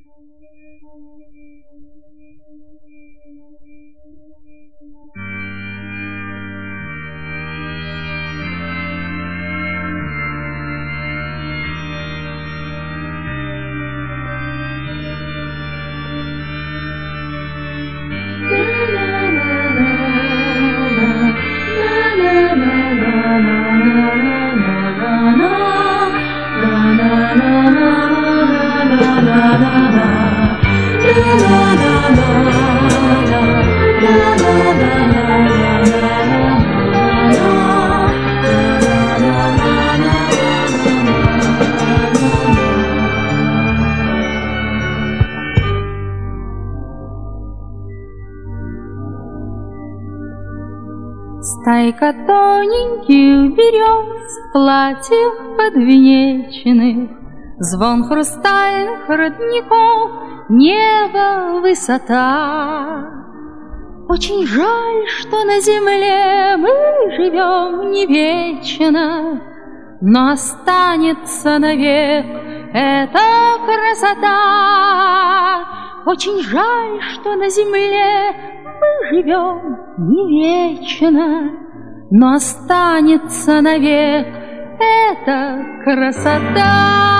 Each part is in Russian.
Стайка тоненьких берез в платьях подвенеченных, звон хрустальных родников, небо, высота. Очень жаль, что на земле мы живем не вечно, но останется навек эта красота. Очень жаль, что на земле мы живем не вечно, но останется навек эта красота.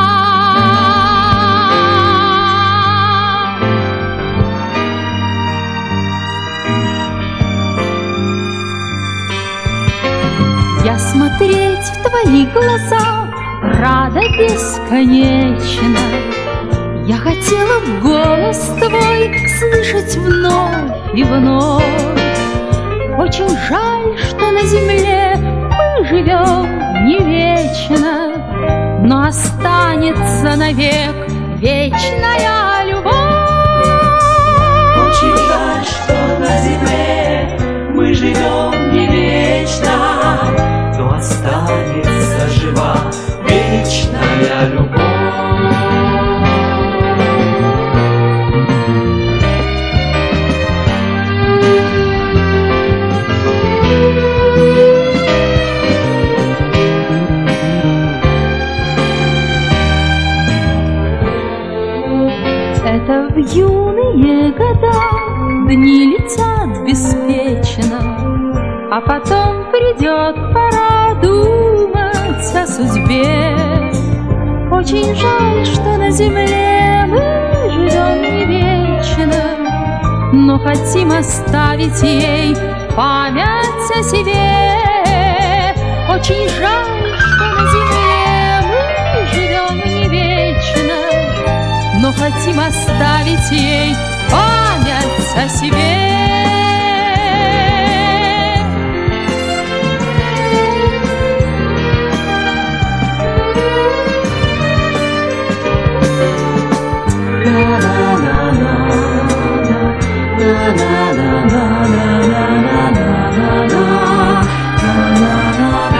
Я смотреть в твои глаза рада бесконечно. Я хотела в голос твой слышать вновь и вновь. Очень жаль, что на земле мы живем не вечно, но останется навек вечная любовь. Очень жаль, что на земле мы живем не вечно, но останется жива вечная любовь. Это в юные года дни летят беспечно, а потом придет пора думать о судьбе. Очень жаль, что на земле мы живем не вечно, но хотим оставить ей память о себе. Очень жаль, что на земле мы живем не вечно, но хотим оставить ей память о себе. La la la la la la la la la la la la la.